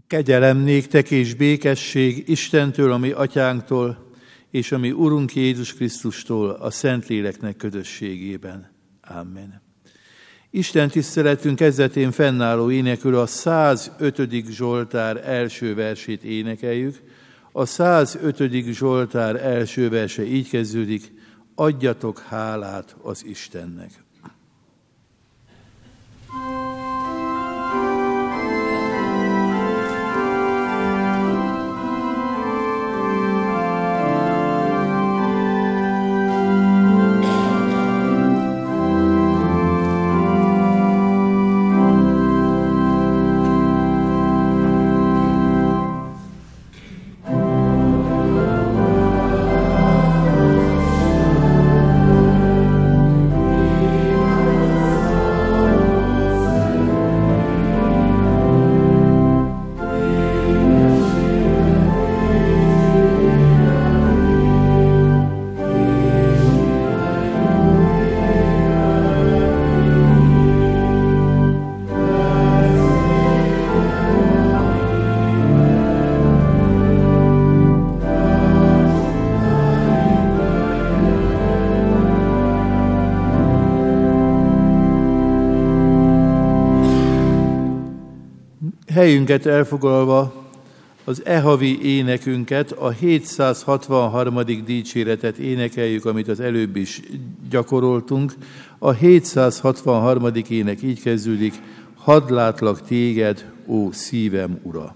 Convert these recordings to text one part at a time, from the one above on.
Kegyelem néktek és békesség Istentől, a mi atyánktól, és a mi Urunk Jézus Krisztustól, a Szentléleknek közösségében. Amen. Isten tiszteletünk kezdetén fennálló énekről a 105. Zsoltár első versét énekeljük. A 105. Zsoltár első verse így kezdődik: adjatok hálát az Istennek. Helyünket elfoglalva az e-havi énekünket, a 763. dicséretet énekeljük, amit az előbb is gyakoroltunk. A 763. ének így kezdődik: hadd látlak téged, ó szívem ura!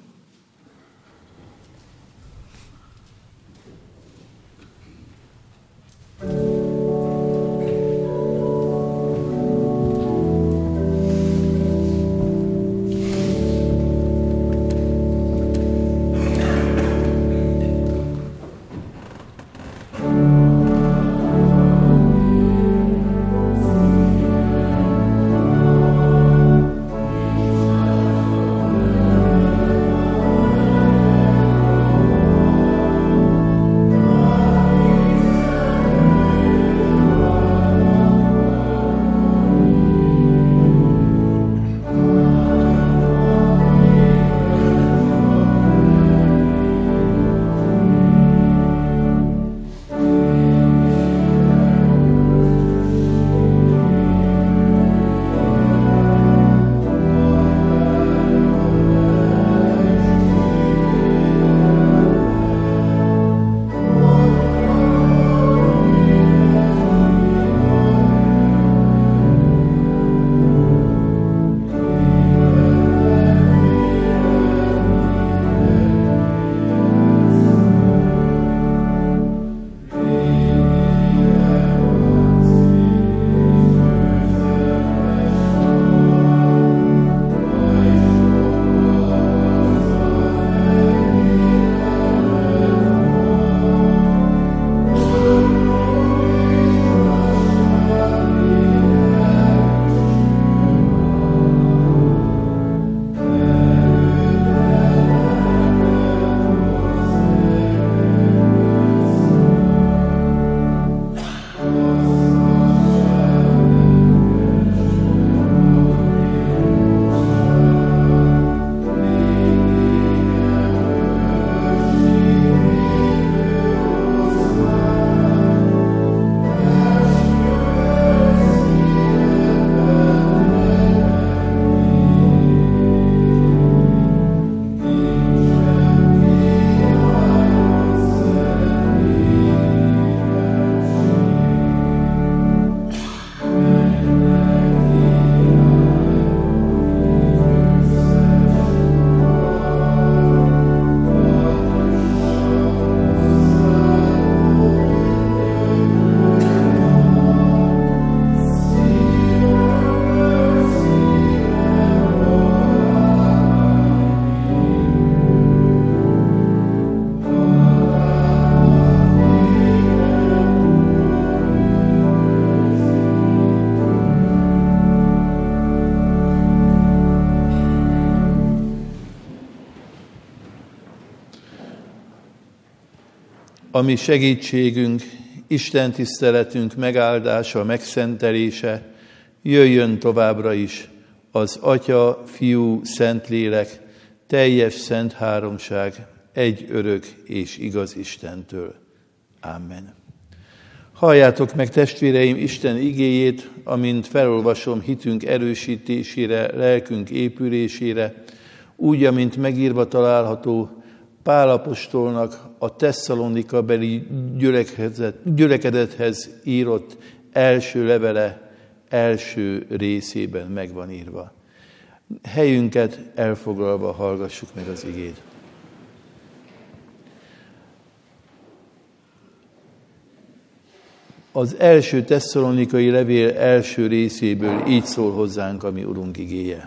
A mi segítségünk, Isten tiszteletünk megáldása, megszentelése jöjjön továbbra is az Atya, Fiú, Szentlélek teljes szent háromság, egy örök és igaz Istentől. Amen. Halljátok meg, testvéreim, Isten igéjét, amint felolvasom hitünk erősítésére, lelkünk épülésére, úgy, amint megírva található Pál apostolnak a Tesszalonika-beli gyülekezethez írott első levele első részében meg van írva. Helyünket elfoglalva hallgassuk meg az igét. Az első tesszalonikai levél első részéből így szól hozzánk a mi Urunk igéje.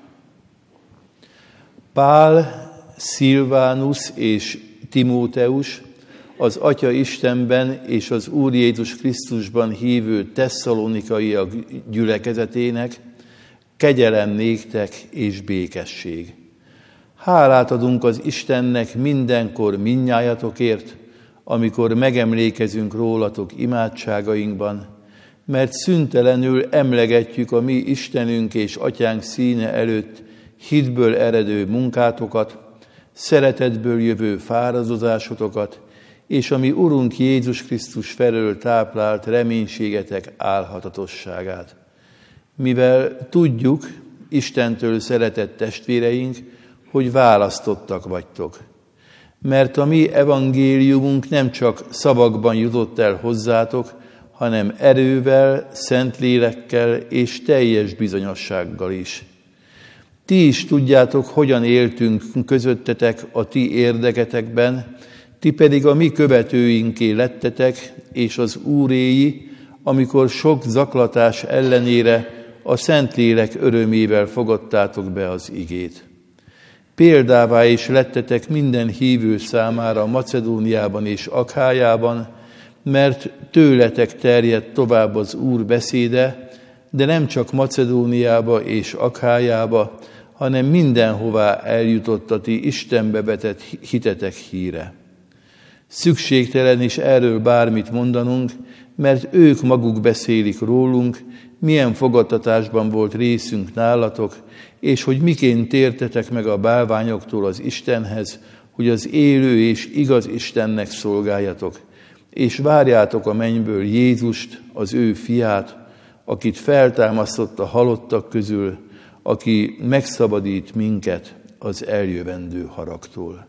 Pál, Szilvánusz és Timóteus, az Atya Istenben és az Úr Jézus Krisztusban hívő tesszalonikaiak gyülekezetének, kegyelem néktek és békesség. Hálát adunk az Istennek mindenkor mindnyájatokért, amikor megemlékezünk rólatok imádságainkban, mert szüntelenül emlegetjük a mi Istenünk és Atyánk színe előtt hitből eredő munkátokat, szeretetből jövő fáradozásotokat, és a mi Urunk Jézus Krisztus felől táplált reménységetek álhatatosságát. Mivel tudjuk, Istentől szeretett testvéreink, hogy választottak vagytok. Mert a mi evangéliumunk nem csak szavakban jutott el hozzátok, hanem erővel, Szentlélekkel és teljes bizonyossággal is. Ti is tudjátok, hogyan éltünk közöttetek a ti érdeketekben, ti pedig a mi követőinké lettetek, és az Úréi, amikor sok zaklatás ellenére a Szentlélek örömével fogadtátok be az igét. Példává is lettetek minden hívő számára Macedóniában és Akhájában, mert tőletek terjedt tovább az Úr beszéde, de nem csak Macedóniába és Akhájába, hanem mindenhová eljutott a ti Istenbe vetett hitetek híre. Szükségtelen is erről bármit mondanunk, mert ők maguk beszélik rólunk, milyen fogadtatásban volt részünk nálatok, és hogy miként tértetek meg a bálványoktól az Istenhez, hogy az élő és igaz Istennek szolgáljatok, és várjátok a mennyből Jézust, az ő fiát, akit feltámasztott a halottak közül, aki megszabadít minket az eljövendő haragtól.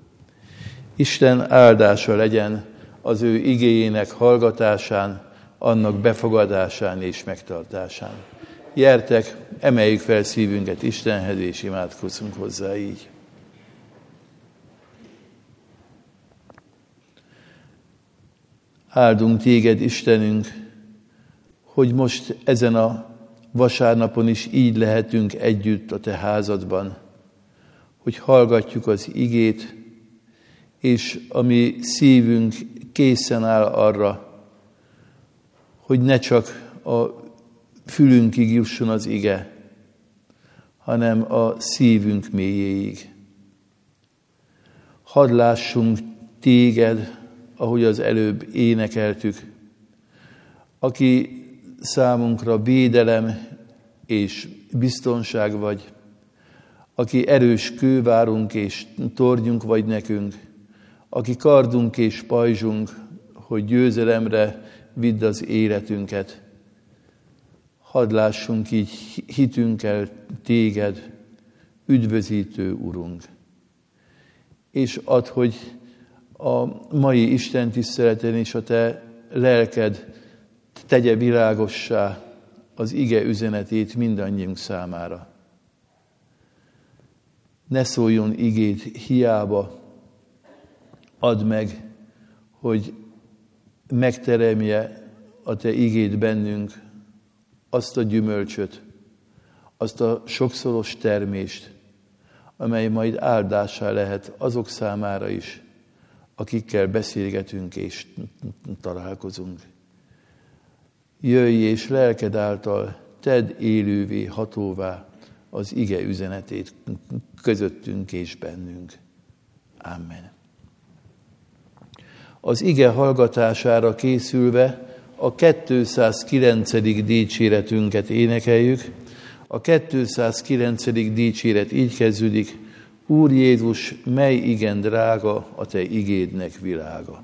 Isten áldása legyen az ő igéjének hallgatásán, annak befogadásán és megtartásán. Gyertek, emeljük fel szívünket Istenhez, és imádkozzunk hozzá így. Áldunk téged, Istenünk, hogy most ezen a vasárnapon is így lehetünk együtt a te házadban, hogy hallgatjuk az igét, és a mi szívünk készen áll arra, hogy ne csak a fülünkig jusson az ige, hanem a szívünk mélyéig. Hadd lássunk téged, ahogy az előbb énekeltük, aki számunkra védelem és biztonság vagy, aki erős kővárunk és tornyunk vagy nekünk, aki kardunk és pajzsunk, hogy győzelemre vidd az életünket. Hadd lássunk így hitünkkel téged, üdvözítő Urunk. És add, hogy a mai Isten tiszteleten is a te lelked tegye világossá az ige üzenetét mindannyiunk számára. Ne szóljon igét hiába, add meg, hogy megteremje a te igéd bennünk azt a gyümölcsöt, azt a sokszoros termést, amely majd áldássá lehet azok számára is, akikkel beszélgetünk és találkozunk. Jöjj és lelked által tedd élővé, hatóvá az ige üzenetét közöttünk és bennünk. Amen. Az ige hallgatására készülve a 209. dicséretünket énekeljük. A 209. dicséret így kezdődik: Úr Jézus, mely igen drága a te igédnek világa.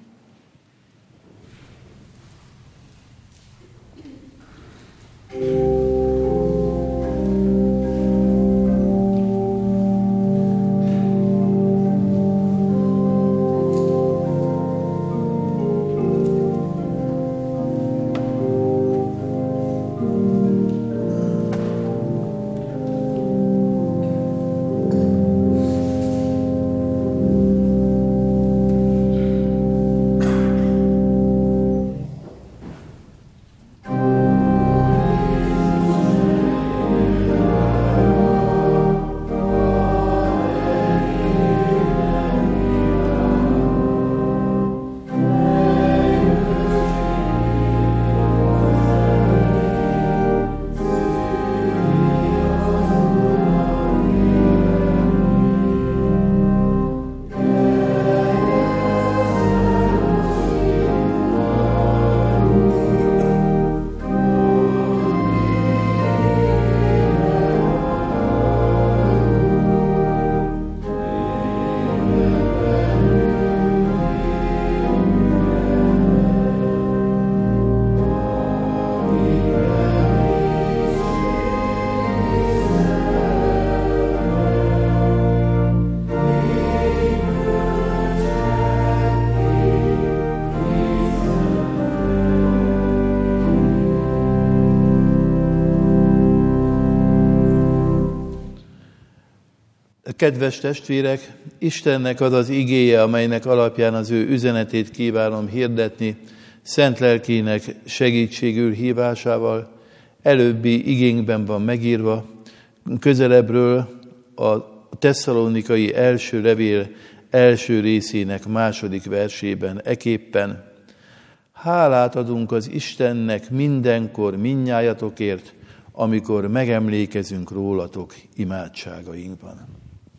Kedves testvérek, Istennek az az igéje, amelynek alapján az ő üzenetét kívánom hirdetni, szent lelkének segítségül hívásával, előbbi igénkben van megírva, közelebbről a Tesszalonikai első levél első részének második versében eképpen: hálát adunk az Istennek mindenkor mindnyájatokért, amikor megemlékezünk rólatok imádságainkban.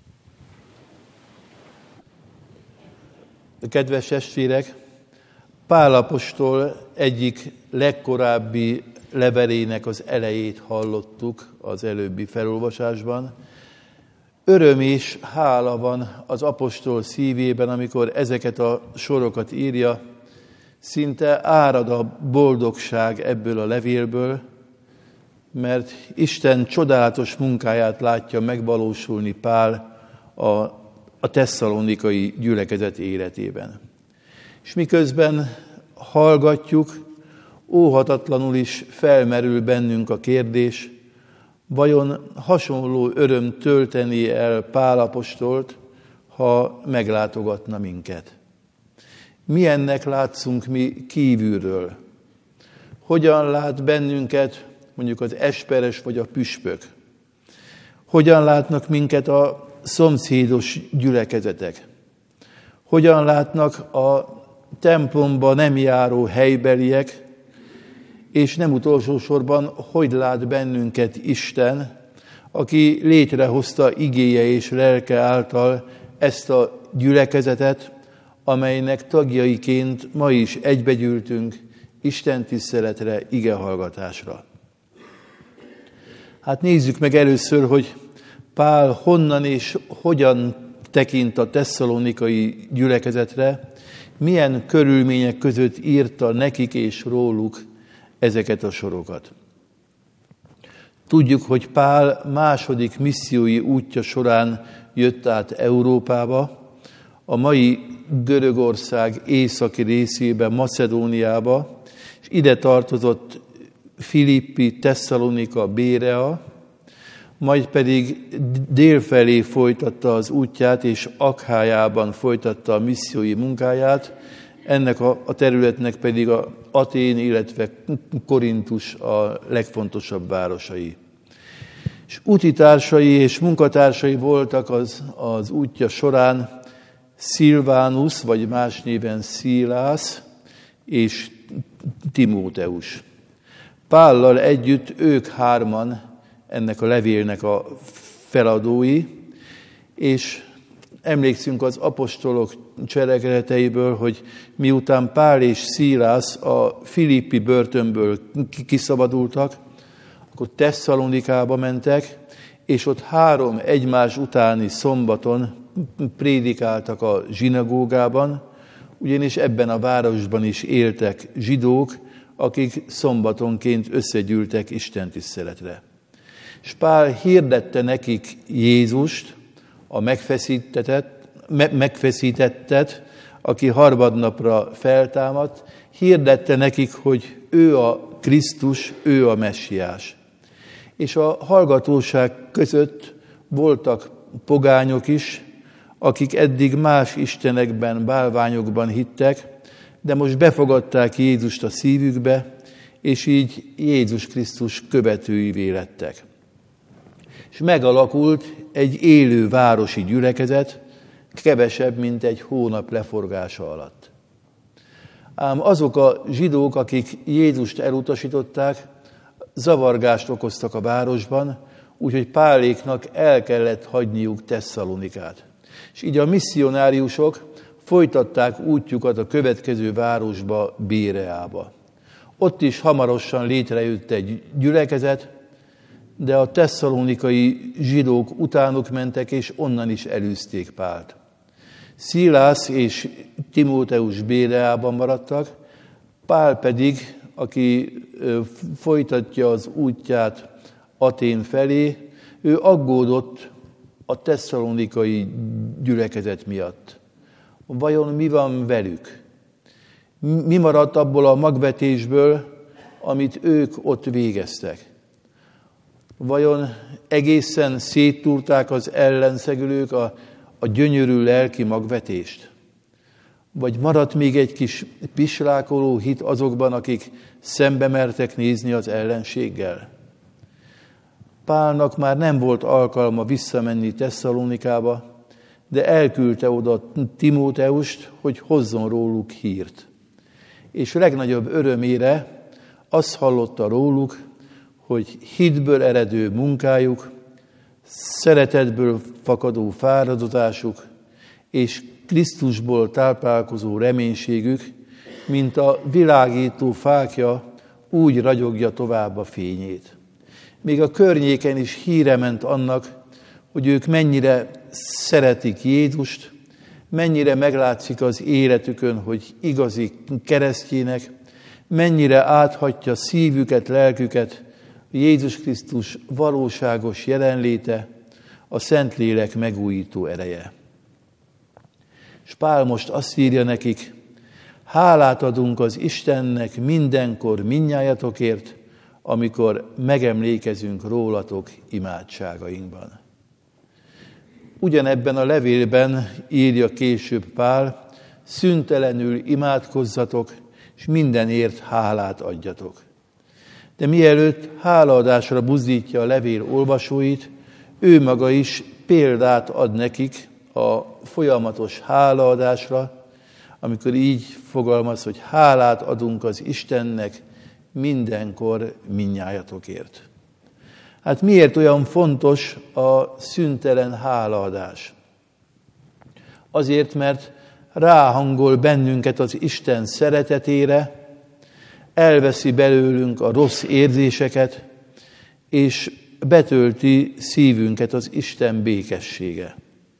Kedves testvérek, Pál apostol egyik legkorábbi levelének az elejét hallottuk az előbbi felolvasásban. Öröm és hála van az apostol szívében, amikor ezeket a sorokat írja, szinte árad a boldogság ebből a levélből, mert Isten csodálatos munkáját látja megvalósulni Pál a tesszalonikai gyülekezet életében. És miközben hallgatjuk, óhatatlanul is felmerül bennünk a kérdés, vajon hasonló öröm tölteni el Pál apostolt, ha meglátogatna minket? Milyennek látszunk mi kívülről? Hogyan lát bennünket mondjuk az esperes vagy a püspök? Hogyan látnak minket a szomszédos gyülekezetek? Hogyan látnak a templomba nem járó helybeliek, és nem utolsó sorban, hogy lát bennünket Isten, aki létrehozta igéje és lelke által ezt a gyülekezetet, amelynek tagjaiként ma is egybegyűltünk Isten tiszteletre, igehallgatásra. Hát nézzük meg először, hogy Pál honnan és hogyan tekint a tesszalonikai gyülekezetre, milyen körülmények között írta nekik és róluk ezeket a sorokat. Tudjuk, hogy Pál második missziói útja során jött át Európába, a mai Görögország északi részébe, Macedóniába, és ide tartozott Filippi, Tesszalonika, Bérea, majd pedig délfelé folytatta az útját, és Akhájában folytatta a missziói munkáját, ennek a területnek pedig a Atén, illetve Korintus a legfontosabb városai. És útitársai és munkatársai voltak az útja során Szilvánus, vagy más néven Szilász és Timóteus. Pállal együtt ők hárman ennek a levélnek a feladói, és emlékszünk az apostolok cselekedeteiből, hogy miután Pál és Szilász a filippi börtönből kiszabadultak, akkor Tesszalonikába mentek, és ott 3 egymás utáni szombaton prédikáltak a zsinagógában, ugyanis ebben a városban is éltek zsidók, akik szombatonként összegyűltek istentiszteletre. És Pál hirdette nekik Jézust, a megfeszítettet, aki harmadnapra feltámadt, hirdette nekik, hogy ő a Krisztus, ő a Messiás. És a hallgatóság között voltak pogányok is, akik eddig más istenekben, bálványokban hittek, de most befogadták Jézust a szívükbe, és így Jézus Krisztus követőivé lettek. És megalakult egy élő városi gyülekezet, kevesebb, mint egy hónap leforgása alatt. Ám azok a zsidók, akik Jézust elutasították, zavargást okoztak a városban, úgyhogy Páléknak el kellett hagyniuk Tesszalonikát. És így a misszionáriusok folytatták útjukat a következő városba, Béreába. Ott is hamarosan létrejött egy gyülekezet, de a tesszalonikai zsidók utánuk mentek, és onnan is elűzték Pált. Szilász és Timóteus Béreában maradtak, Pál pedig, aki folytatja az útját Atén felé, ő aggódott a tesszalonikai gyülekezet miatt. Vajon mi van velük? Mi maradt abból a magvetésből, amit ők ott végeztek? Vajon egészen széttúrták az ellenszegülők a gyönyörű lelki magvetést? Vagy maradt még egy kis pislákoló hit azokban, akik szembe mertek nézni az ellenséggel? Pálnak már nem volt alkalma visszamenni Tesszalonikába, de elküldte oda Timóteust, hogy hozzon róluk hírt. És legnagyobb örömére azt hallotta róluk, hogy hitből eredő munkájuk, szeretetből fakadó fáradozásuk és Krisztusból táplálkozó reménységük, mint a világító fákja, úgy ragyogja tovább a fényét. Még a környéken is híre ment annak, hogy ők mennyire szeretik Jézust, mennyire meglátszik az életükön, hogy igazi keresztjének, mennyire áthatja szívüket, lelküket Jézus Krisztus valóságos jelenléte, a Szentlélek megújító ereje. És Pál most azt írja nekik, hálát adunk az Istennek mindenkor mindnyájatokért, amikor megemlékezünk rólatok imádságainkban. Ugyanebben a levélben írja később Pál, szüntelenül imádkozzatok, és mindenért hálát adjatok. De mielőtt hálaadásra buzdítja a levél olvasóit, ő maga is példát ad nekik a folyamatos hálaadásra, amikor így fogalmaz, hogy hálát adunk az Istennek mindenkor mindnyájatokért. Hát miért olyan fontos a szüntelen hálaadás? Azért, mert ráhangol bennünket az Isten szeretetére, elveszi belőlünk a rossz érzéseket, és betölti szívünket az Isten békessége.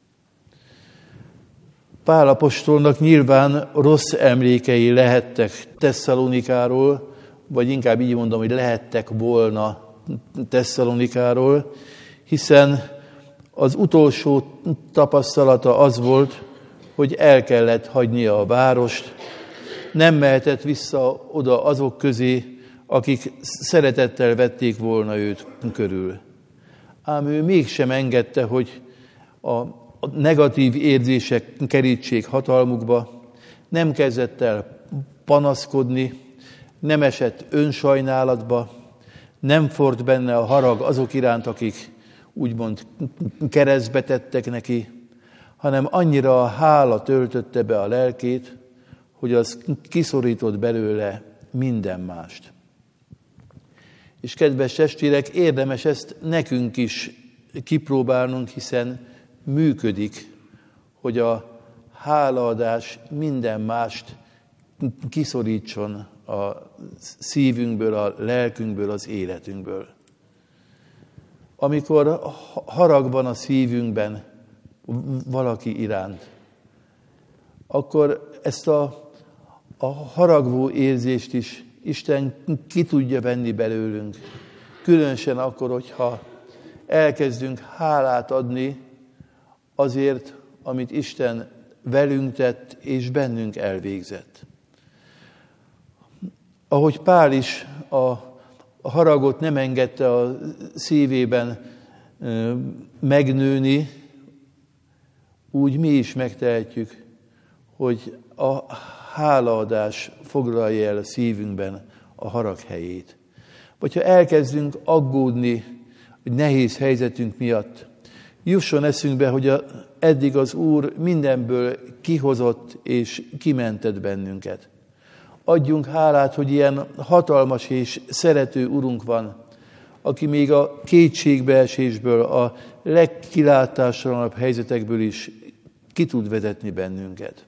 Pál apostolnak nyilván rossz emlékei lehettek Tesszalonikáról, vagy inkább így mondom, hogy lehettek volna Tesszalonikáról, hiszen az utolsó tapasztalata az volt, hogy el kellett hagynia a várost, nem mehetett vissza oda azok közé, akik szeretettel vették volna őt körül. Ám ő mégsem engedte, hogy a negatív érzések kerítsék hatalmukba, nem kezdett el panaszkodni, nem esett önsajnálatba, nem ford benne a harag azok iránt, akik úgymond keresztbe tettek neki, hanem annyira a hála töltötte be a lelkét, hogy az kiszorított belőle minden mást. És kedves testvérek, érdemes ezt nekünk is kipróbálnunk, hiszen működik, hogy a hálaadás minden mást kiszorítson a szívünkből, a lelkünkből, az életünkből. amikor harag van a szívünkben valaki iránt, akkor ezt a haragvó érzést is Isten ki tudja venni belőlünk. Különösen akkor, hogyha elkezdünk hálát adni azért, amit Isten velünk tett és bennünk elvégzett. Ahogy Pál is a haragot nem engedte a szívében megnőni, úgy mi is megtehetjük, hogy a hálaadás foglalja el a szívünkben a harag helyét. Vagy ha elkezdünk aggódni egy nehéz helyzetünk miatt, jusson eszünkbe, hogy eddig az Úr mindenből kihozott és kimentett bennünket. Adjunk hálát, hogy ilyen hatalmas és szerető Urunk van, aki még a kétségbeesésből, a legkilátástalanabb helyzetekből is ki tud vezetni bennünket.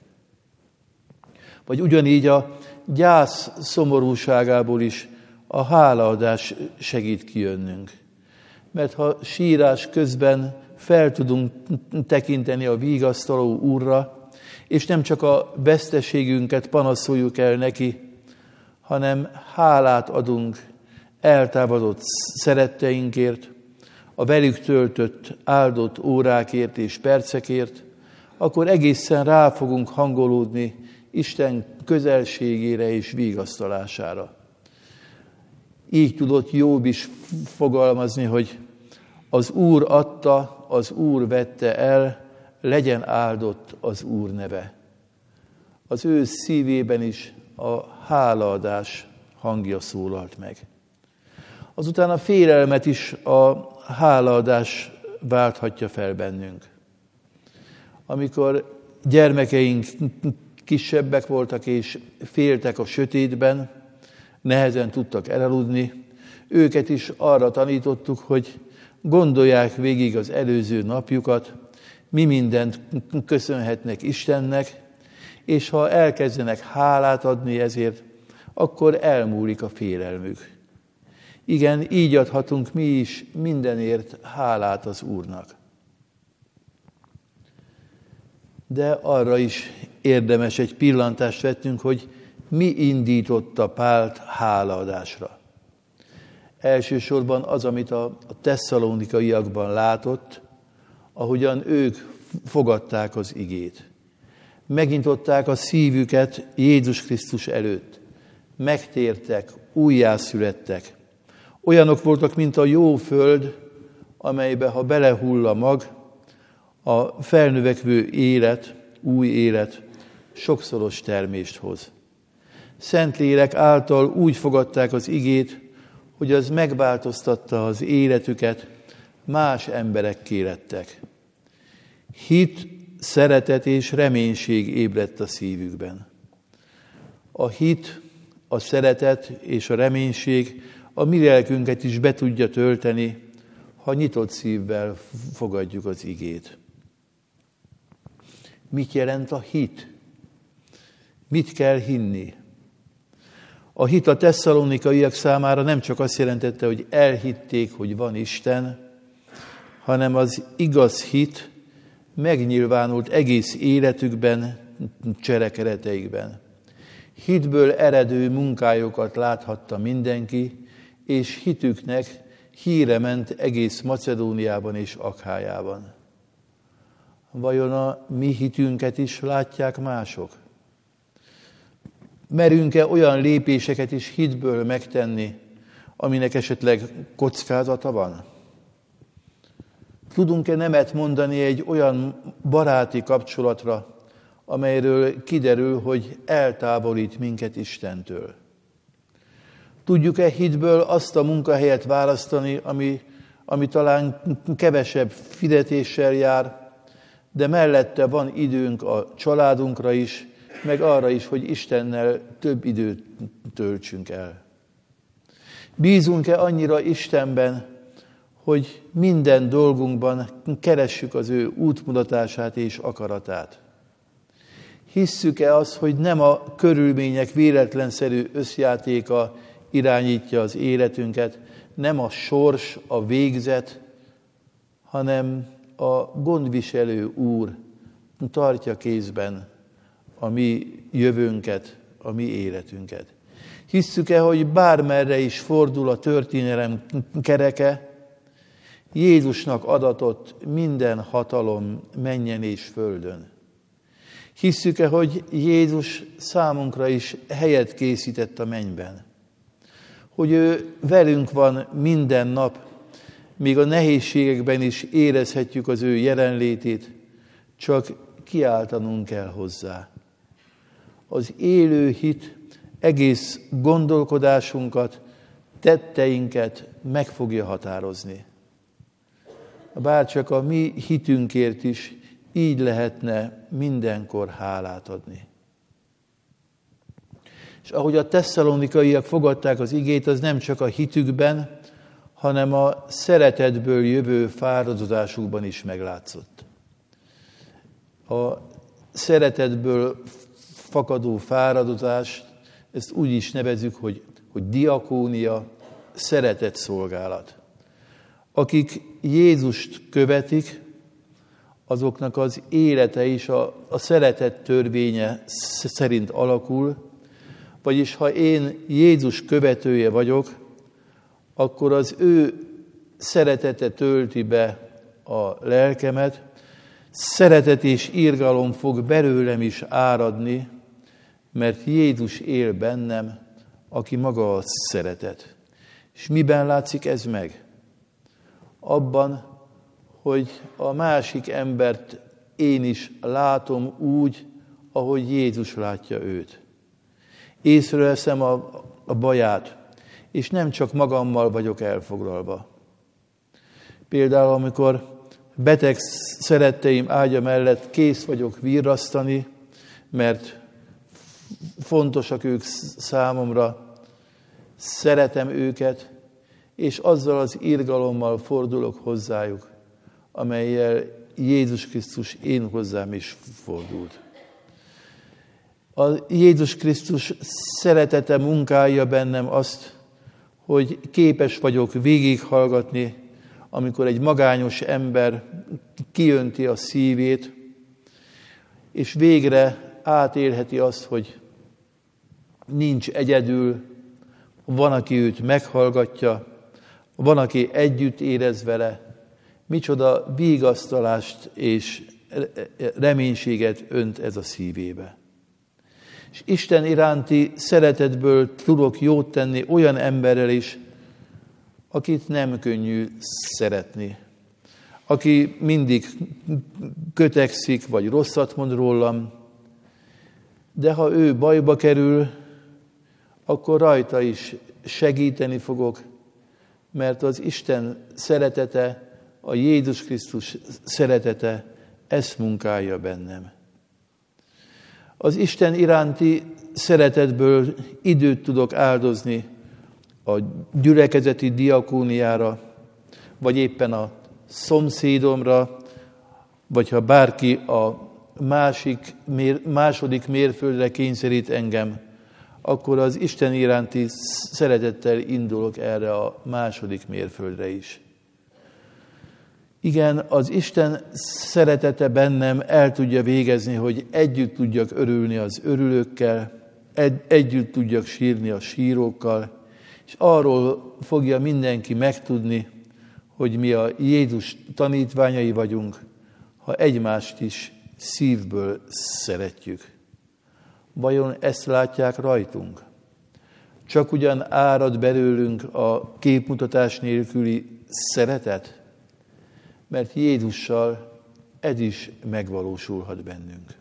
Vagy ugyanígy a gyász szomorúságából is a hálaadás segít kijönnünk. Mert ha sírás közben fel tudunk tekinteni a vigasztaló Úrra, és nem csak a veszteségünket panaszoljuk el neki, hanem hálát adunk eltávolodott szeretteinkért, a velük töltött áldott órákért és percekért, akkor egészen rá fogunk hangolódni Isten közelségére és vigasztalására. Így tudott Jób is fogalmazni, hogy az Úr adta, az Úr vette el, legyen áldott az Úr neve. Az ő szívében is a hálaadás hangja szólalt meg. Azután a félelmet is a hálaadás válthatja fel bennünk. Amikor gyermekeink kisebbek voltak és féltek a sötétben, nehezen tudtak elaludni, őket is arra tanítottuk, hogy gondolják végig az előző napjukat, mi mindent köszönhetnek Istennek, és ha elkezdenek hálát adni ezért, akkor elmúlik a félelmük. Igen, így adhatunk mi is mindenért hálát az Úrnak. De arra is érdemes egy pillantást vettünk, hogy mi indította Pált hálaadásra. Elsősorban az, amit a tesszalonikaiakban látott, ahogyan ők fogadták az igét. Megnyitották a szívüket Jézus Krisztus előtt. Megtértek, újjászülettek. Olyanok voltak, mint a jó föld, amelybe, ha belehull a mag, a felnövekvő élet, új élet sokszoros termést hoz. Szentlélek által úgy fogadták az igét, hogy az megváltoztatta az életüket, más emberekké lettek. Hit, szeretet és reménység ébredt a szívükben. A hit, a szeretet és a reménység a mi lelkünket is be tudja tölteni, ha nyitott szívvel fogadjuk az igét. Mit jelent a hit? Mit kell hinni? A hit a tesszalonikaiak számára nem csak azt jelentette, hogy elhitték, hogy van Isten, hanem az igaz hit megnyilvánult egész életükben, cselekedeteikben. Hitből eredő munkájukat láthatta mindenki, és hitüknek híre ment egész Macedóniában és Akhájában. Vajon a mi hitünket is látják mások? Merünk-e olyan lépéseket is hitből megtenni, aminek esetleg kockázata van? Tudunk-e nemet mondani egy olyan baráti kapcsolatra, amelyről kiderül, hogy eltávolít minket Istentől? Tudjuk-e hitből azt a munkahelyet választani, ami talán kevesebb fizetéssel jár, de mellette van időnk a családunkra is, meg arra is, hogy Istennel több időt töltsünk el. Bízunk-e annyira Istenben, hogy minden dolgunkban keressük az ő útmutatását és akaratát? Hisszük-e azt, hogy nem a körülmények véletlenszerű összjátéka irányítja az életünket, nem a sors, a végzet, hanem a gondviselő Úr tartja kézben a mi jövőnket, a mi életünket. Hisszük-e, hogy bármerre is fordul a történelem kereke, Jézusnak adatott minden hatalom mennyen és földön? Hisszük-e, hogy Jézus számunkra is helyet készített a mennyben? Hogy ő velünk van minden nap, még a nehézségekben is érezhetjük az ő jelenlétét, csak kiáltanunk kell hozzá. Az élő hit egész gondolkodásunkat, tetteinket meg fogja határozni. Bárcsak a mi hitünkért is így lehetne mindenkor hálát adni. És ahogy a tesszalonikaiak fogadták az igét, az nem csak a hitükben, hanem a szeretetből jövő fáradozásukban is meglátszott. A szeretetből fakadó fáradozás, ezt úgy is nevezzük, hogy diakónia, szeretet szolgálat. Akik Jézust követik, azoknak az élete is a szeretet törvénye szerint alakul, vagyis ha én Jézus követője vagyok, akkor az ő szeretete tölti be a lelkemet, szeretet és irgalom fog belőlem is áradni, mert Jézus él bennem, aki maga a szeretet. És miben látszik ez meg? Abban, hogy a másik embert én is látom úgy, ahogy Jézus látja őt. Észreveszem a baját, és nem csak magammal vagyok elfoglalva. Például, amikor beteg szeretteim ágya mellett kész vagyok virrasztani, mert fontosak ők számomra, szeretem őket, és azzal az irgalommal fordulok hozzájuk, amellyel Jézus Krisztus én hozzám is fordult. A Jézus Krisztus szeretete munkálja bennem azt, hogy képes vagyok végighallgatni, amikor egy magányos ember kiönti a szívét, és végre átélheti azt, hogy nincs egyedül, van, aki őt meghallgatja, van, aki együtt érez vele, micsoda vigasztalást és reménységet önt ez a szívébe. És Isten iránti szeretetből tudok jót tenni olyan emberrel is, akit nem könnyű szeretni. Aki mindig kötekszik, vagy rosszat mond rólam, de ha ő bajba kerül, akkor rajta is segíteni fogok, mert az Isten szeretete, a Jézus Krisztus szeretete, ezt munkálja bennem. Az Isten iránti szeretetből időt tudok áldozni a gyülekezeti diakóniára, vagy éppen a szomszédomra, vagy ha bárki a második mérföldre kényszerít engem, akkor az Isten iránti szeretettel indulok erre a második mérföldre is. Igen, az Isten szeretete bennem el tudja végezni, hogy együtt tudjak örülni az örülőkkel, együtt tudjak sírni a sírókkal, és arról fogja mindenki megtudni, hogy mi a Jézus tanítványai vagyunk, ha egymást is szívből szeretjük. Vajon ezt látják rajtunk? Csak ugyan árad belőlünk a képmutatás nélküli szeretet? Mert Jézussal ez is megvalósulhat bennünk.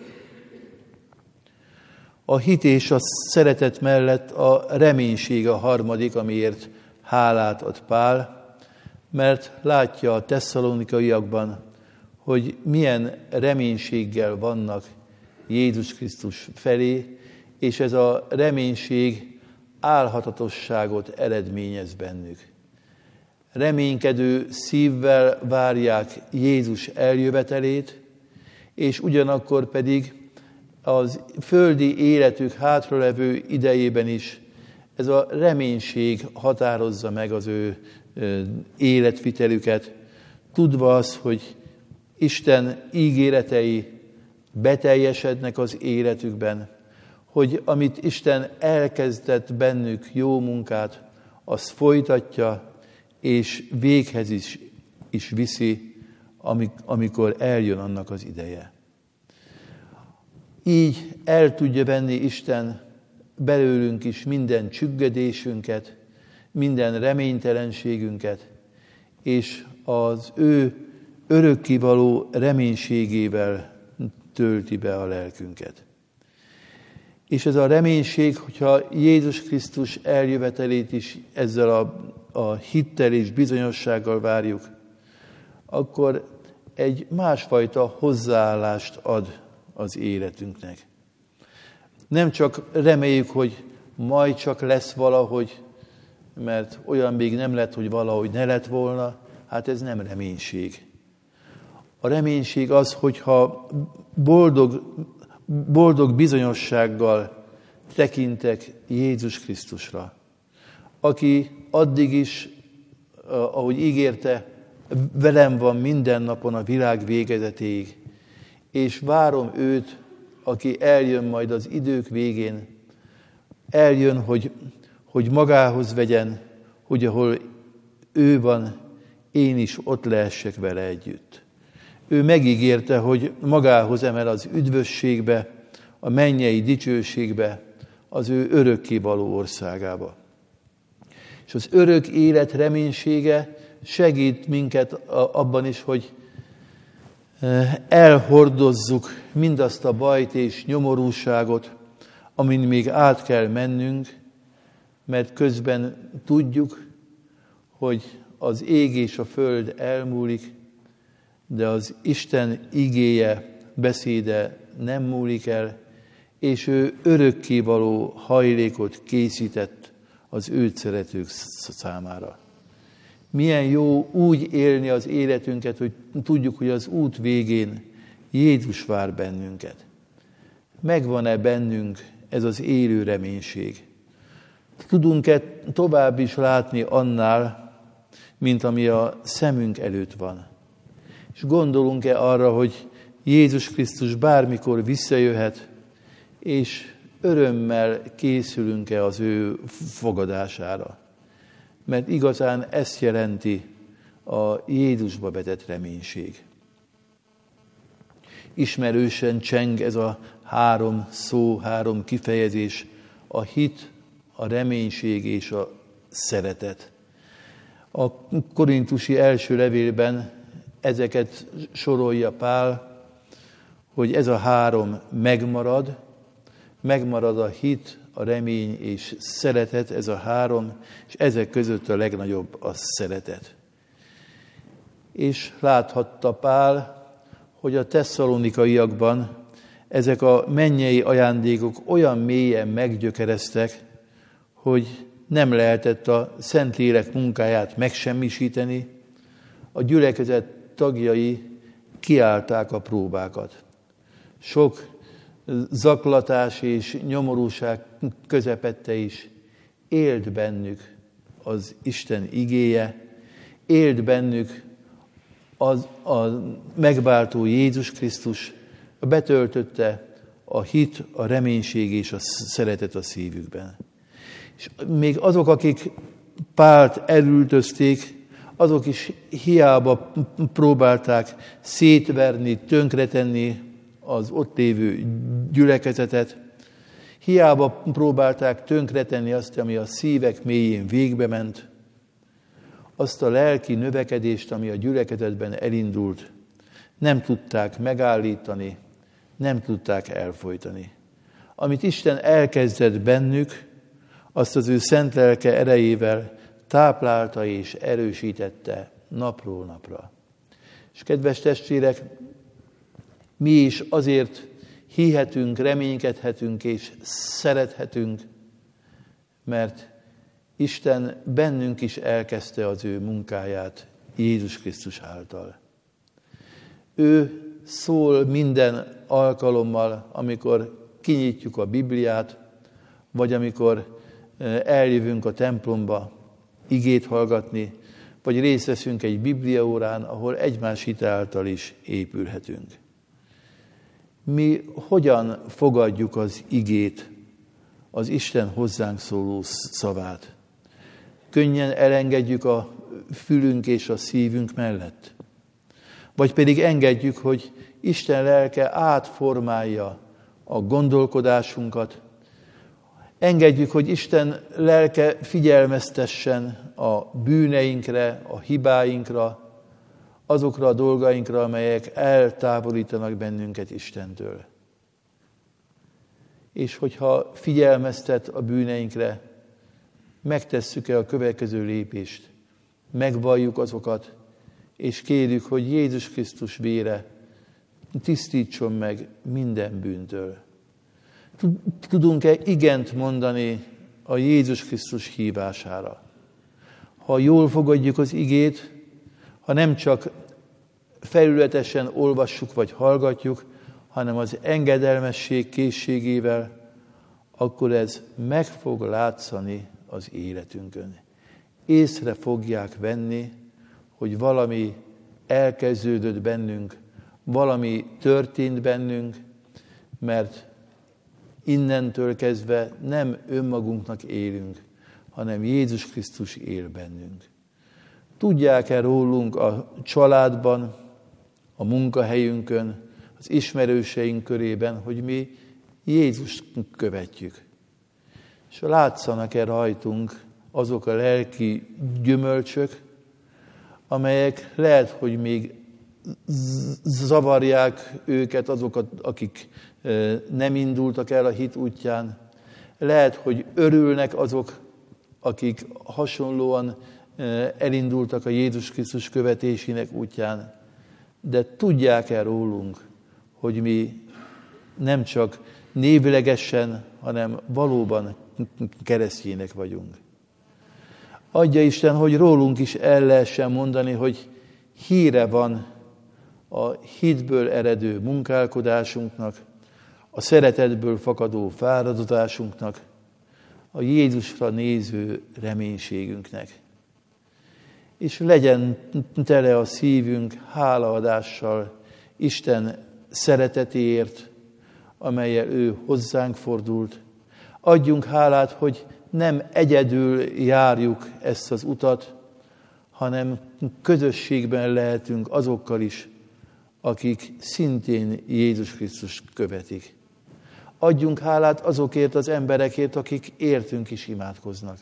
A hit és a szeretet mellett a reménység a harmadik, amiért hálát ad Pál, mert látja a tesszalonikaiakban, hogy milyen reménységgel vannak Jézus Krisztus felé, és ez a reménység álhatatosságot eredményez bennük. Reménykedő szívvel várják Jézus eljövetelét, és ugyanakkor pedig az földi életük hátralevő idejében is ez a reménység határozza meg az ő életvitelüket. tudva az, hogy Isten ígéretei beteljesednek az életükben, hogy amit Isten elkezdett bennük jó munkát, azt folytatja, és véghez is viszi, amikor eljön annak az ideje. Így el tudja venni Isten belőlünk is minden csüggedésünket, minden reménytelenségünket, és az ő örökkivaló reménységével tölti be a lelkünket. És ez a reménység, hogyha Jézus Krisztus eljövetelét is ezzel a hittel és bizonyossággal várjuk, akkor egy másfajta hozzáállást ad az életünknek. Nem csak reméljük, hogy majd csak lesz valahogy, mert olyan még nem lett, hogy valahogy ne lett volna, hát ez nem reménység. A reménység az, hogyha boldog bizonyossággal tekintek Jézus Krisztusra, aki addig is, ahogy ígérte, velem van minden napon a világ végezetéig, és várom őt, aki eljön majd az idők végén, eljön, hogy magához vegyen, hogy ahol ő van, én is ott lehessek vele együtt. Ő megígérte, hogy magához emel az üdvösségbe, a mennyei dicsőségbe, az ő örökkévaló országába. És az örök élet reménysége segít minket abban is, hogy elhordozzuk mindazt a bajt és nyomorúságot, amin még át kell mennünk, mert közben tudjuk, hogy az ég és a föld elmúlik, de az Isten igéje, beszéde nem múlik el, és ő örökkévaló hajlékot készített az őt szeretők számára. Milyen jó úgy élni az életünket, hogy tudjuk, hogy az út végén Jézus vár bennünket. Megvan-e bennünk ez az élő reménység? Tudunk-e tovább is látni annál, mint ami a szemünk előtt van? És gondolunk-e arra, hogy Jézus Krisztus bármikor visszajöhet, és örömmel készülünk-e az ő fogadására? Mert igazán ezt jelenti a Jézusba vetett reménység. Ismerősen cseng ez a 3 szó, 3 kifejezés, a hit, a reménység és a szeretet. A korintusi első levélben ezeket sorolja Pál, hogy ez a 3 megmarad a hit, a remény és szeretet, ez a 3, és ezek között a legnagyobb a szeretet. És láthatta Pál, hogy a tesszalonikaiakban ezek a mennyei ajándékok olyan mélyen meggyökereztek, hogy nem lehetett a Szentlélek munkáját megsemmisíteni, a gyülekezet tagjai kiállták a próbákat. Sok zaklatás és nyomorúság közepette is élt bennük az Isten igéje, élt bennük a megváltó Jézus Krisztus, betöltötte a hit, a reménység és a szeretet a szívükben. És még azok, akik Pált elüldözték, azok is hiába próbálták szétverni, tönkretenni az ott lévő gyülekezetet, hiába próbálták tönkretenni azt, ami a szívek mélyén végbe ment, azt a lelki növekedést, ami a gyülekezetben elindult, nem tudták megállítani, nem tudták elfojtani. Amit Isten elkezdett bennük, azt az ő szent lelke erejével táplálta és erősítette napról napra. És kedves testvérek, mi is azért hihetünk, reménykedhetünk és szerethetünk, mert Isten bennünk is elkezdte az ő munkáját Jézus Krisztus által. Ő szól minden alkalommal, amikor kinyitjuk a Bibliát, vagy amikor eljövünk a templomba igét hallgatni, vagy részt veszünk egy bibliaórán, ahol egymás hite által is épülhetünk. Mi hogyan fogadjuk az igét, az Isten hozzánk szóló szavát? Könnyen elengedjük a fülünk és a szívünk mellett? Vagy pedig engedjük, hogy Isten lelke átformálja a gondolkodásunkat, engedjük, hogy Isten lelke figyelmeztessen a bűneinkre, a hibáinkra, azokra a dolgainkra, amelyek eltávolítanak bennünket Istentől. És hogyha figyelmeztet a bűneinkre, megtesszük-e a következő lépést, megvalljuk azokat, és kérjük, hogy Jézus Krisztus vére tisztítson meg minden bűntől. Tudunk-e igent mondani a Jézus Krisztus hívására? Ha jól fogadjuk az igét, ha nem csak felületesen olvassuk vagy hallgatjuk, hanem az engedelmesség készségével, akkor ez meg fog látszani az életünkön. Észre fogják venni, hogy valami elkezdődött bennünk, valami történt bennünk, mert innentől kezdve nem önmagunknak élünk, hanem Jézus Krisztus él bennünk. Tudják-e rólunk a családban, a munkahelyünkön, az ismerőseink körében, hogy mi Jézust követjük? És látszanak-e rajtunk azok a lelki gyümölcsök, amelyek lehet, hogy még zavarják őket, azokat, akik nem indultak el a hit útján. Lehet, hogy örülnek azok, akik hasonlóan elindultak a Jézus Krisztus követésének útján. De tudják-e rólunk, hogy mi nem csak névlegesen, hanem valóban keresztjének vagyunk. Adja Isten, hogy rólunk is el lehessen mondani, hogy híre van a hitből eredő munkálkodásunknak, a szeretetből fakadó fáradozásunknak, a Jézusra néző reménységünknek. És legyen tele a szívünk hálaadással Isten szeretetéért, amellyel ő hozzánk fordult. Adjunk hálát, hogy nem egyedül járjuk ezt az utat, hanem közösségben lehetünk azokkal is, akik szintén Jézus Krisztust követik. Adjunk hálát azokért az emberekért, akik értünk is imádkoznak.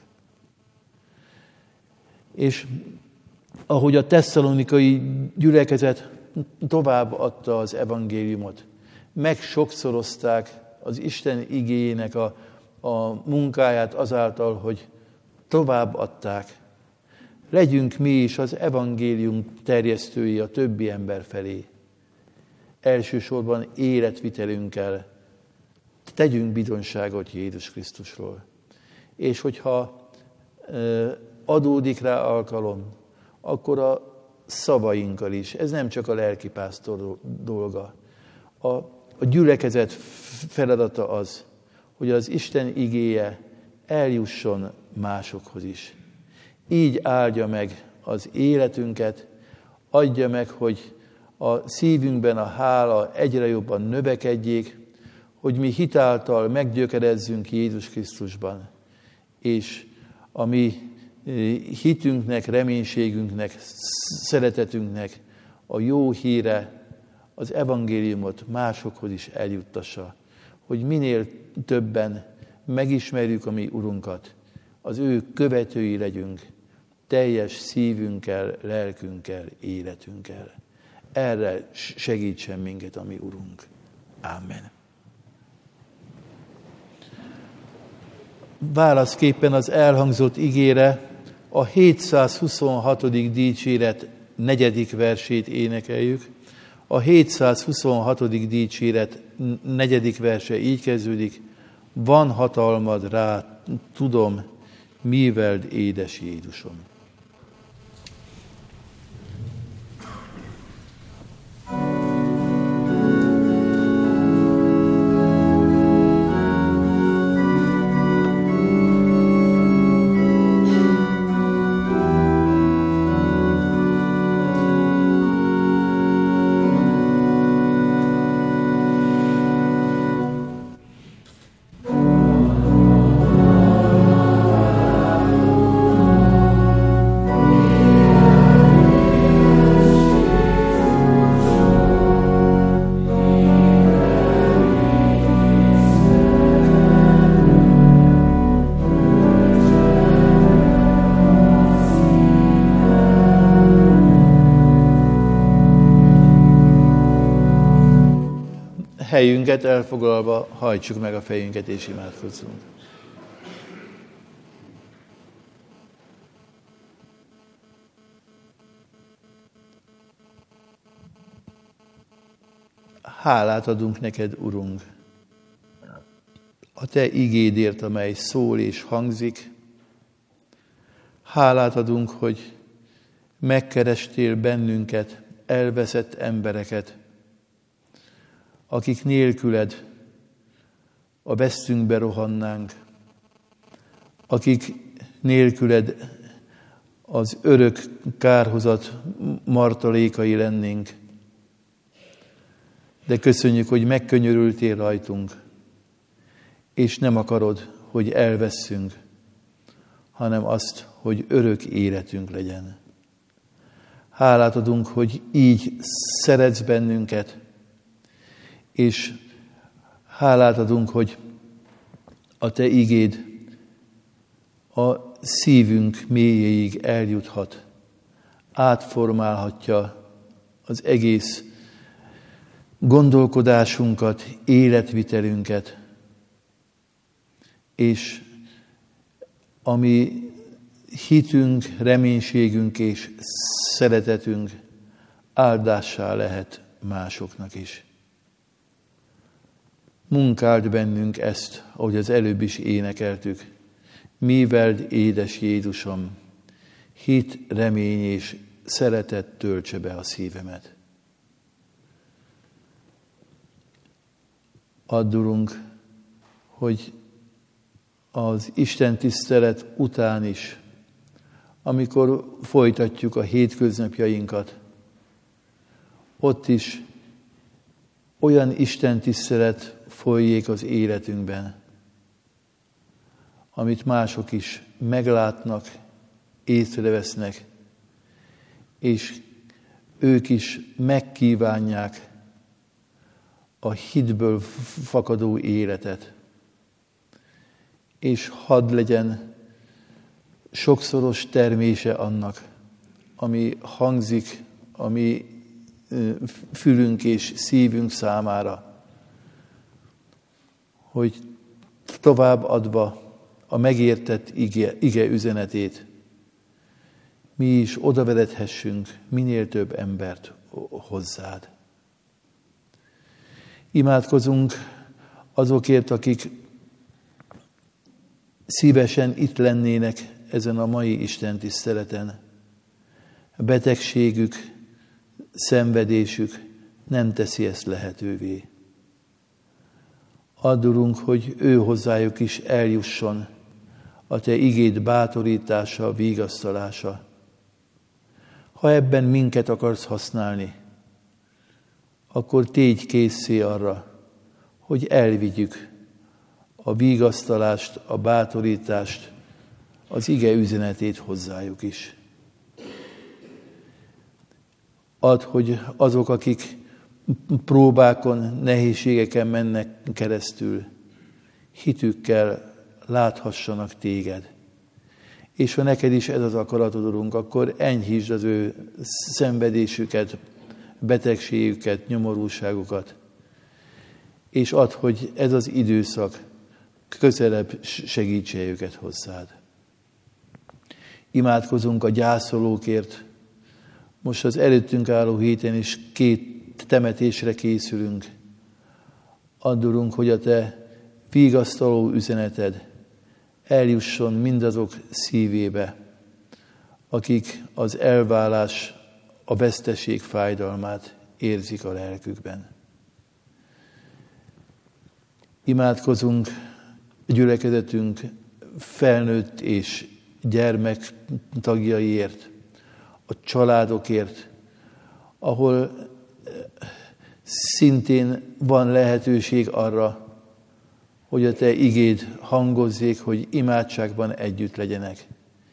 És ahogy a tesszalonikai gyülekezet tovább adta az evangéliumot, megsokszorozták az Isten igéjének a munkáját azáltal, hogy tovább adták. Legyünk mi is az evangélium terjesztői a többi ember felé. Elsősorban életvitelünkkel tegyünk bizonyságot Jézus Krisztusról. És hogyha adódik rá alkalom, akkor a szavainkkal is. Ez nem csak a lelkipásztor dolga. A gyülekezet feladata az, hogy az Isten igéje eljusson másokhoz is. Így áldja meg az életünket, adja meg, hogy a szívünkben a hála egyre jobban növekedjék, hogy mi hitáltal meggyökerezzünk Jézus Krisztusban, és a mi hitünknek, reménységünknek, szeretetünknek a jó híre, az evangéliumot másokhoz is eljuttassa, hogy minél többen megismerjük a mi Urunkat, az ő követői legyünk, teljes szívünkkel, lelkünkkel, életünkkel. Erre segítsen minket a mi Urunk. Amen. Válaszképpen az elhangzott igére a 726. dicséret 4. versét énekeljük. A 726. dicséret 4. verse így kezdődik: van hatalmad rá, tudom, miveld édes Jézusom. helyünket elfoglalva hajtsuk meg a fejünket és imádkozzunk. Hálát adunk neked, Urunk, a te igédért, amely szól és hangzik. Hálát adunk, hogy megkerestél bennünket, elveszett embereket, akik nélküled a vesztünkbe rohannánk, akik nélküled az örök kárhozat martalékai lennénk. De köszönjük, hogy megkönyörültél rajtunk, és nem akarod, hogy elvesszünk, hanem azt, hogy örök életünk legyen. Hálát adunk, hogy így szeretsz bennünket, és hálát adunk, hogy a te igéd a szívünk mélyéig eljuthat, átformálhatja az egész gondolkodásunkat, életvitelünket, és ami hitünk, reménységünk és szeretetünk áldássá lehet másoknak is. Munkáld bennünk ezt, ahogy az előbb is énekeltük. Míveld, édes Jézusom, hit, remény és szeretet töltse be a szívemet. Add, Urunk, hogy az Isten tisztelet után is, amikor folytatjuk a hétköznapjainkat, ott is olyan Isten tisztelet folyjék az életünkben, amit mások is meglátnak, észrevesznek, és ők is megkívánják a hitből fakadó életet. És hadd legyen sokszoros termése annak, ami hangzik, ami fülünk és szívünk számára, hogy tovább adva a megértett ige üzenetét, mi is odavedethessünk minél több embert hozzád. Imádkozunk azokért, akik szívesen itt lennének ezen a mai Isten tiszteleten. A betegségük, szenvedésük nem teszi ezt lehetővé. Add, Urunk, hogy ő hozzájuk is eljusson a te igéd bátorítása, vigasztalása. Ha ebben minket akarsz használni, akkor tégy készé arra, hogy elvigyük a vigasztalást, a bátorítást, az ige üzenetét hozzájuk is. Add, hogy azok, akik próbákon, nehézségeken mennek keresztül, hitükkel láthassanak téged. És ha neked is ez az akaratod, Urunk, akkor enyhítsd az ő szenvedésüket, betegségüket, nyomorúságukat. És add, hogy ez az időszak közelebb segítse őket hozzád. Imádkozunk a gyászolókért. Most az előttünk álló héten is 2 temetésre készülünk. Add, Urunk, hogy a te vigasztaló üzeneted eljusson mindazok szívébe, akik az elválás, a veszteség fájdalmát érzik a lelkükben. Imádkozunk gyülekezetünk felnőtt és gyermek tagjaiért, a családokért, ahol szintén van lehetőség arra, hogy a te igéd hangozzék, hogy imádságban együtt legyenek.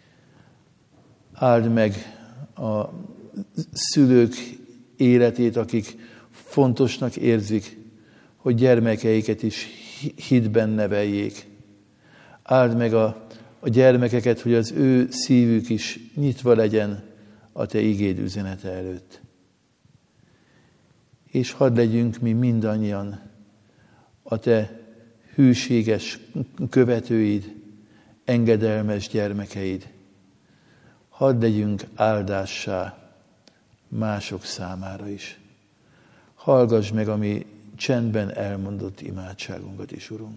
Áld meg a szülők életét, akik fontosnak érzik, hogy gyermekeiket is hitben neveljék. Áld meg a gyermekeket, hogy az ő szívük is nyitva legyen a te igéd üzenete előtt. És hadd legyünk mi mindannyian a te hűséges követőid, engedelmes gyermekeid. Hadd legyünk áldássá mások számára is. Hallgass meg a mi csendben elmondott imádságunkat is, Urunk.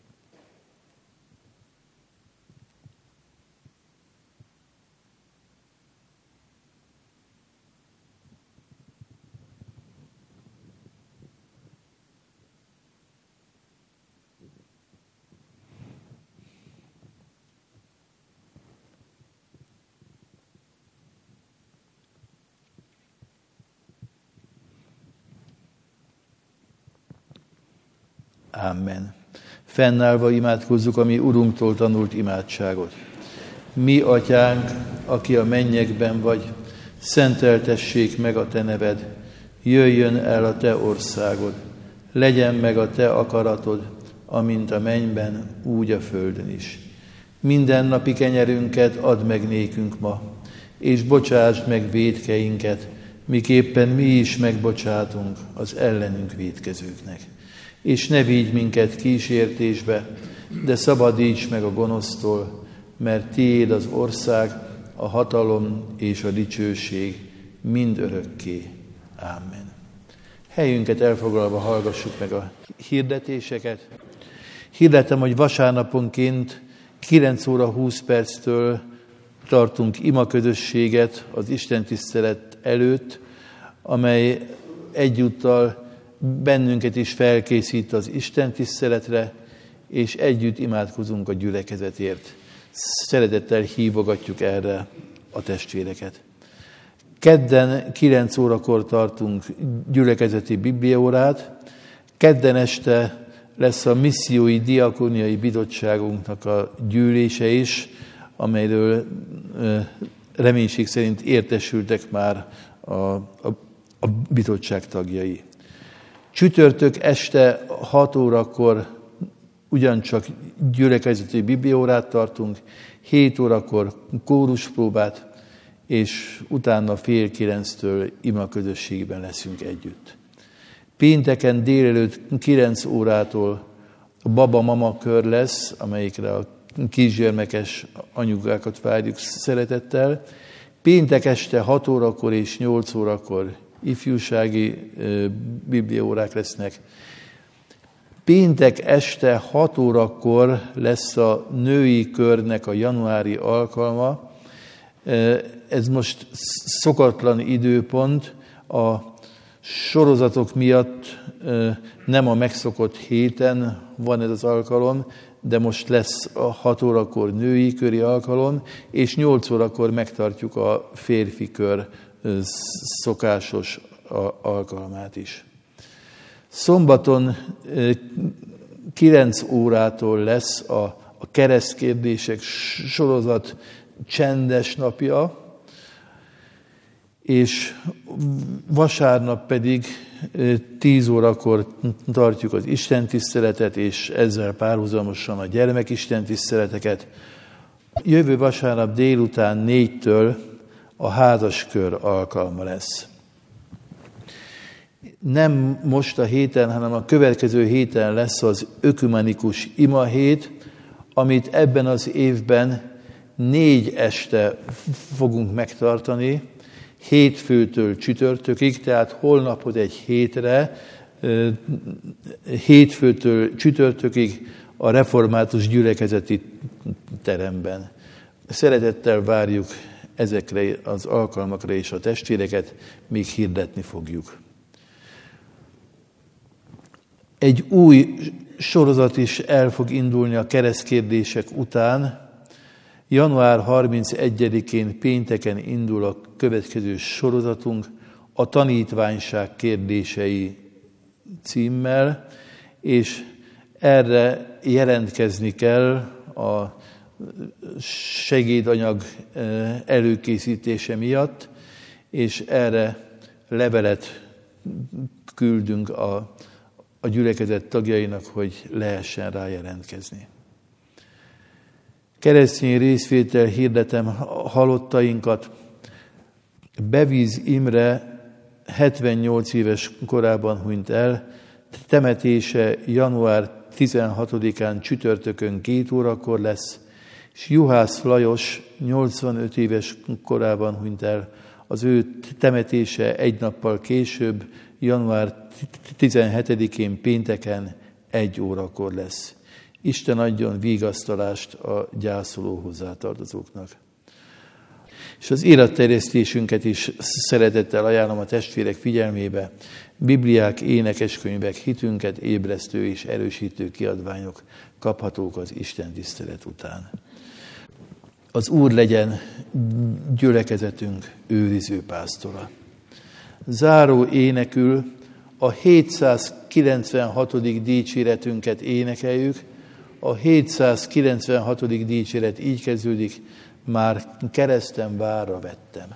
Amen. Fennállva imádkozzuk a mi Urunktól tanult imádságot. Mi, Atyánk, aki a mennyekben vagy, szenteltessék meg a te neved, jöjjön el a te országod, legyen meg a te akaratod, amint a mennyben, úgy a földön is. Mindennapi kenyerünket add meg nékünk ma, és bocsásd meg vétkeinket, miképpen mi is megbocsátunk az ellenünk vétkezőknek. És ne vigy minket kísértésbe, de szabadíts meg a gonosztól, mert tiéd az ország, a hatalom és a dicsőség mind örökké. Amen. Helyünket elfoglalva hallgassuk meg a hirdetéseket. Hirdetem, hogy vasárnaponként 9 óra 20 perctől tartunk imaközösséget az istentisztelet előtt, amely egyúttal bennünket is felkészít az istentiszteletre, és együtt imádkozunk a gyülekezetért. Szeretettel hívogatjuk erre a testvéreket. Kedden 9 órakor tartunk gyülekezeti bibliaórát. Kedden este lesz a missziói diakóniai bizottságunknak a gyűlése is, amelyről reménység szerint értesültek már a bizottság tagjai. Csütörtök este 6 órakor ugyancsak gyülekezeti bibliaórát tartunk, 7 órakor kóruspróbát, és utána 8:30 imaközösségben leszünk együtt. Pénteken délelőtt 9 órától a baba-mama kör lesz, amelyikre a kisgyermekes anyukákat várjuk szeretettel. Péntek este 6 órakor és 8 órakor ifjúsági bibliaórák lesznek. Péntek este 6 órakor lesz a női körnek a januári alkalma. Ez most szokatlan időpont, a sorozatok miatt nem a megszokott héten van ez az alkalom, de most lesz a 6 órakor női köri alkalom, és 8 órakor megtartjuk a férfi kör szokásos alkalmát is. Szombaton 9 órától lesz a keresztkérdések sorozat csendes napja, és vasárnap pedig 10 órakor tartjuk az istentiszteletet, és ezzel párhuzamosan a gyermekistentiszteleteket. Jövő vasárnap délután 4-től a házaskör alkalma lesz. Nem most a héten, hanem a következő héten lesz az ökumenikus imahét, amit ebben az évben 4 este fogunk megtartani, hétfőtől csütörtökig, tehát holnapot egy hétre, hétfőtől csütörtökig a református gyülekezeti teremben. Szeretettel várjuk ezekre az alkalmakra és a testvéreket, még hirdetni fogjuk. Egy új sorozat is el fog indulni a keresztkérdések után. Január 31-én pénteken indul a következő sorozatunk, a tanítványság kérdései címmel, és erre jelentkezni kell a segédanyag előkészítése miatt, és erre levelet küldünk a gyülekezet tagjainak, hogy lehessen rá jelentkezni. Keresztény részvétel hirdetem halottainkat. Bevíz Imre 78 éves korában hunyt el, temetése január 16-án csütörtökön 2 órakor lesz, és Juhász Lajos 85 éves korában hunyt el, az ő temetése egy nappal később, január 17-én pénteken 1 órakor lesz. Isten adjon vigasztalást a gyászoló hozzátartozóknak. És az életterjesztésünket is szeretettel ajánlom a testvérek figyelmébe. Bibliák, énekeskönyvek, hitünket ébresztő és erősítő kiadványok kaphatók az Isten tisztelet után. Az Úr legyen gyülekezetünk őriző pásztora. Záró énekül a 796. dicséretünket énekeljük. A 796. dicséret így kezdődik: már kereszten várra vettem.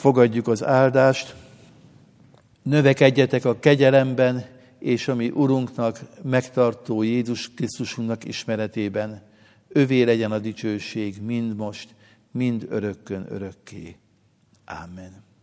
fogadjuk az áldást. Növekedjetek a kegyelemben, és a mi Urunknak, megtartó Jézus Krisztusunknak ismeretében. Övé legyen a dicsőség mind most, mind örökkön örökké. Amen.